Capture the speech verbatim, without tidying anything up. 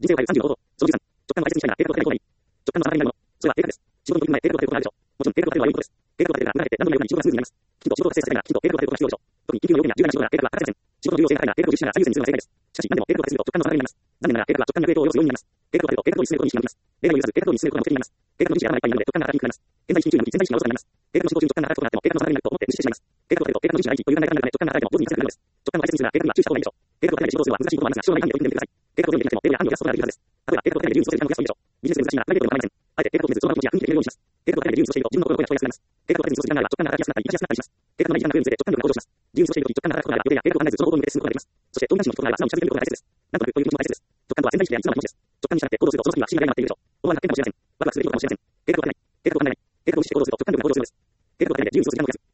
人生を変えるさんじゅうの方法。そのじゅうさん。直感の大切にしたいな。計画を立てる行為。直感の定めになるもの。それは計画です。仕事に取り組む前、計画を立てることがあるでしょう。もちろん、計画を立てるのはいいことです。計画を立てるが、長けて何度もやるように仕事がスムーズになります。きちんと仕事が成立させるなら、きちんと計画を立てることが必要でしょう。特に緊急の要件や重大な仕事なら計画は欠かせません。仕事の重要性が高いなら計画を実施しながら最優先にするのが正解です。しかし、何でも計画を立てすると直感の定めになります。残念ながら計画は直感による影響を及ぼす要因になります。計画を立てると計画通り進めることに意識が向きます。例外を許さず計画通りに進めることが目的になります。計画の実施が頭がいっぱいになるので直感が働きにくくなります。現在意識に注意を向き潜在意識がおろそかになります。計画の進行中に直感が働くことがあっても計画の定めになると思って無視してしまいます。計画を立てると計画の実施がないし余裕がない考えるため直感が働いても上手に活かせなくなるのです。直感を大切にするなら計画には注意した方がいいでしょう。計画を立てないで仕事をするのは難しいこともありますが、将来に読んでみてください。計画を読んでみなくても例や案を出すことができるはずです。例えば計画を立てないで自由に過ごせる時間を増やすといいでしょう。ビジネスで難しいならプライベートでも構いません。あえて計画を立てないで自由に過ごせると自分の心が落ちやすくなります。計画を立てずに相談の話をしない方がいいのです。直感が働きやすくなるったり、生きやすくなったりします。計画のない時間が増えるにつれて直感力が向上します。自由に過ごしているとき、直感が働くことがあれば、予定や計画を考えずその方向に向けて進むことができます。そして、同じようなことがあれば、素直に近づけることが大切です。なんとなくという気持ちも大切です。直感とは潜在意識であり、素直な気持ちです。直感に従って行動すると、その先は不思議な出会いが待っているでしょう。思わぬ発見かもしれません。ワクワクする出来事かもしれません。計画を立てない。計画を立てない。計画を実施行動すると直感力が向上するのです。計画を立てないで自由に過ごす時間を増やす。